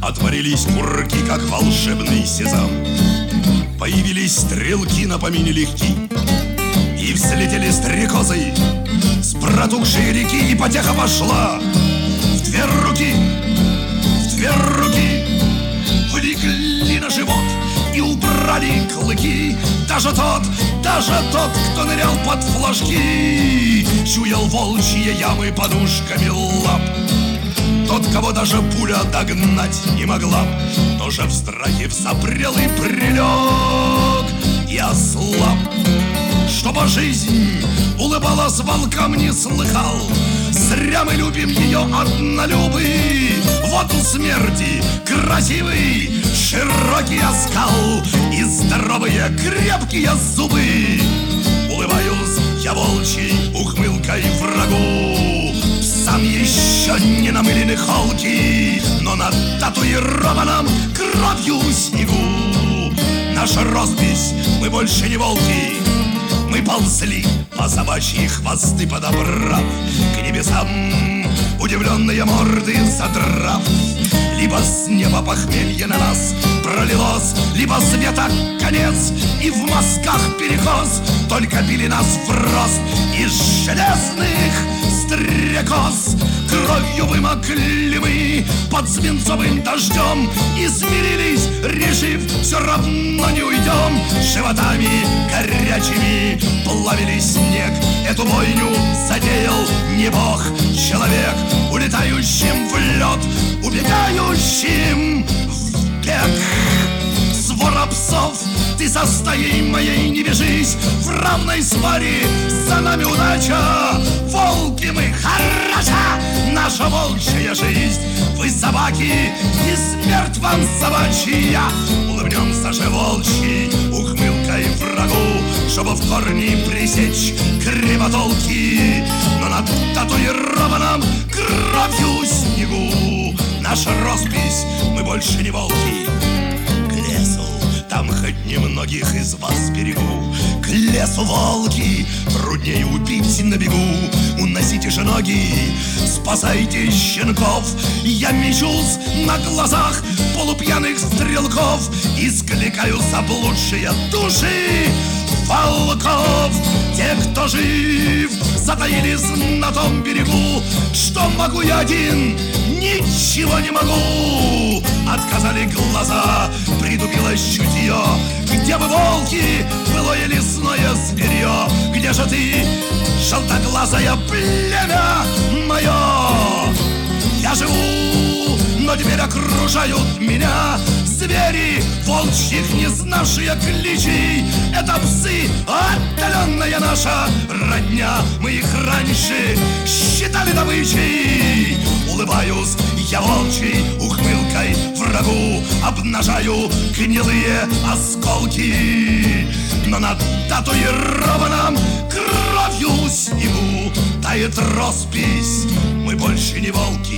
Отворились курки, как волшебный сезам. Появились стрелки на помине легки, и взлетели стрекозы с протухшей реки, и потеха пошла в две руки, влегли на живот и убрали клыки. Даже тот, кто нырял под флажки, чуял волчьи ямы подушками лап. Тот, кого даже пуля догнать не могла, тоже в страхе взапрел и прилег и ослаб. Чтобы жизнь улыбалась волкам, не слыхал. Зря мы любим ее однолюбы. Вот у смерти красивый широкий оскал и здоровые крепкие зубы. Улыбаюсь я волчьей ухмылкой врагу, псам еще не намылены холки, но на татуированном кровью снегу. Наша роспись, мы больше не волки. Мы ползли по собачьи хвосты, подобрав к небесам удивленные морды задрав. Либо с неба похмелье на нас пролилось, либо света конец и в мозгах перекос. Только били нас в рост из железных стрекоз. Кровью вымокли мы под свинцовым дождем и смирились, решив, все равно не уйдем. Животами горячими плавили снег. Эту бойню затеял не бог, человек, улетающим в лед, убегающим в бег. Свора псов, ты со стаей моей не бежись, в равной сваре за нами удача. Волки мы, хороша наша волчья жизнь. Вы собаки, и смерть вам собачья. Улыбнемся же волчьей ухмылкой врагу, чтобы в корни пресечь кривотолки. Но на татуированном кровью снегу наша роспись, мы больше не волки. К лесу, там хоть немногих из вас берегу. К лесу, волки, труднее убить на бегу. Уносите же ноги, спасайте щенков. Я мечусь на глазах полупьяных стрелков и скликаю заблудшие души волков. Те, кто жив, затаились на том берегу. Что могу я один? Ничего не могу. Отказали глаза, притупилось чутье. Где бы волки, былое лесное зверье? Где же ты, желтоглазое племя мое? Я живу, но теперь окружают меня звери, волчьих не знавшие кличей. Это псы, отдаленная наша родня. Мы их раньше считали добычей. Улыбаюсь я волчьей ухмылкой врагу, обнажаю гнилые осколки. Но на татуированном кровью снегу тает роспись, мы больше не волки.